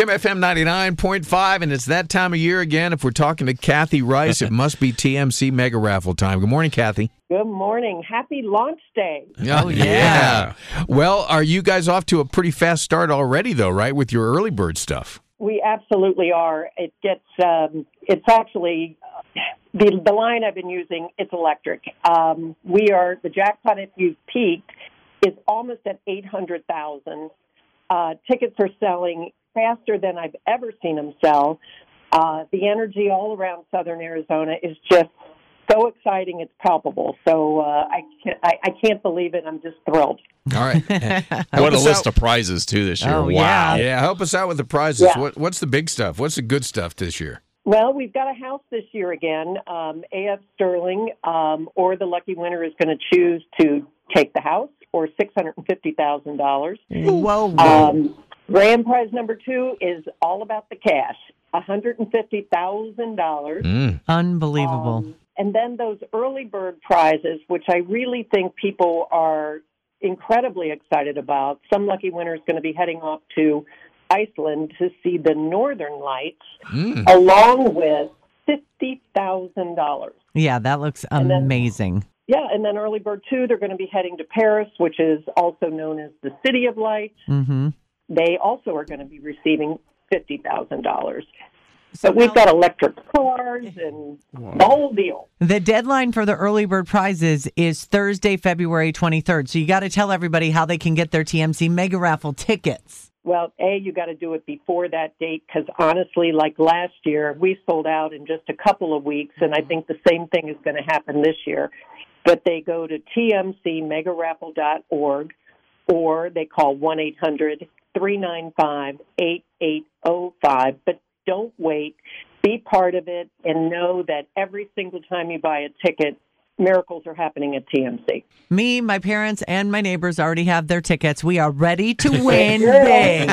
Kim FM 99.5, and it's that time of year again. If we're talking to Kathy Rice, it must be TMC Mega Raffle time. Good morning, Kathy. Good morning. Happy launch day. Oh, yeah. Well, are you guys off to a pretty fast start already, though, right, with your early bird stuff? We absolutely are. It gets, it's actually, the line I've been using, it's electric. The jackpot, if you've peaked, is almost at 800,000. Tickets are selling faster than I've ever seen them sell. The energy all around southern Arizona is just so exciting, it's palpable. So I can't believe it. I'm just thrilled. All right. What a list of prizes, too, this year. Oh, wow. Yeah, help us out with the prizes. Yeah. What's the big stuff? What's the good stuff this year? Well, we've got a house this year again. A.F. Sterling, or the lucky winner is going to choose to take the house, or $650,000. Whoa. Grand prize number 2 is all about the cash, $150,000. Unbelievable. And then those early bird prizes, which I really think people are incredibly excited about. Some lucky winner is going to be heading off to Iceland to see the Northern Lights, along with $50,000. Yeah, that looks amazing. And then early bird 2, they're going to be heading to Paris, which is also known as the City of Lights. Mm-hmm. They also are going to be receiving $50,000. So we've got electric cars and the whole deal. The deadline for the early bird prizes is Thursday, February 23rd. So you got to tell everybody how they can get their TMC Mega Raffle tickets. Well, you got to do it before that date because honestly, like last year, we sold out in just a couple of weeks, and I think the same thing is going to happen this year. But they go to tmcmegaraffle.org or they call 1-800-395-8805. But don't wait. Be part of it and know that every single time you buy a ticket, miracles are happening at TMC. Me, my parents, and my neighbors already have their tickets. We are ready to win big.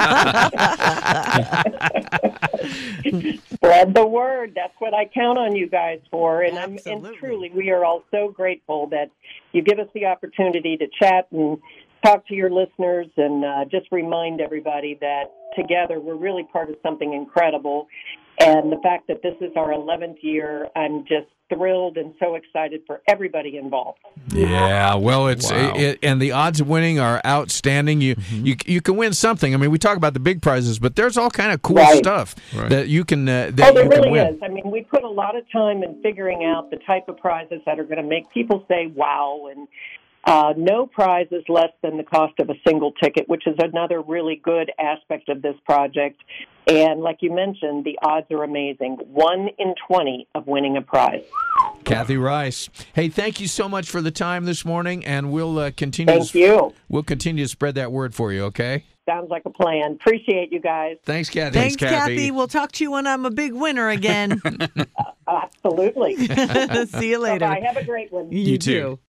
Spread the word. That's what I count on you guys for. And and truly, we are all so grateful that you give us the opportunity to chat and talk to your listeners and just remind everybody that together we're really part of something incredible. And the fact that this is our 11th year, I'm just thrilled and so excited for everybody involved. Yeah, well, and the odds of winning are outstanding. You can win something. I mean, we talk about the big prizes, but there's all kind of cool stuff that you can that there you really can win. is. I mean, we put a lot of time in figuring out the type of prizes that are going to make people say wow, and no prize is less than the cost of a single ticket, which is another really good aspect of this project. And like you mentioned, the odds are amazing. 1 in 20 of winning a prize. Kathy Rice. Hey, thank you so much for the time this morning, and we'll continue. Thank you. We'll continue to spread that word for you, okay? Sounds like a plan. Appreciate you guys. Thanks, Kathy. Thanks, Kathy. We'll talk to you when I'm a big winner again. Absolutely. See you later. Bye-bye. Have a great one. You too.